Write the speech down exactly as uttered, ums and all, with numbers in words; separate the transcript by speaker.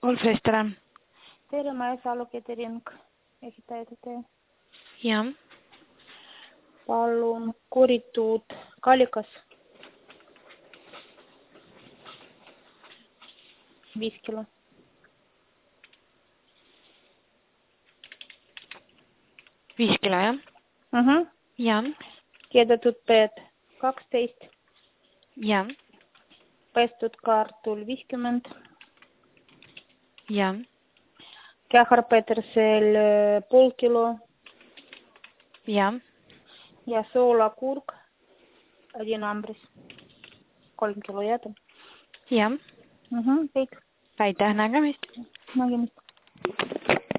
Speaker 1: Wolf Vesterä.
Speaker 2: Tere, ma Salu Ketering, ehitajate tee.
Speaker 1: Jah.
Speaker 2: Palun koritud kalikas. Viis kilo.
Speaker 1: Viis kilo, jah?
Speaker 2: Uh-huh.
Speaker 1: Jah.
Speaker 2: Keedetud peed kaksteist.
Speaker 1: Jah.
Speaker 2: Pestud kartul viiskümmend.
Speaker 1: Jah.
Speaker 2: Kähar petersel pool kilo.
Speaker 1: Jah.
Speaker 2: Ja soolakurk один ambris. Kolm kilo jääda.
Speaker 1: Jah.
Speaker 2: Uh-huh. Kõik.
Speaker 1: Aitäh, nägemist.
Speaker 2: Nägemist.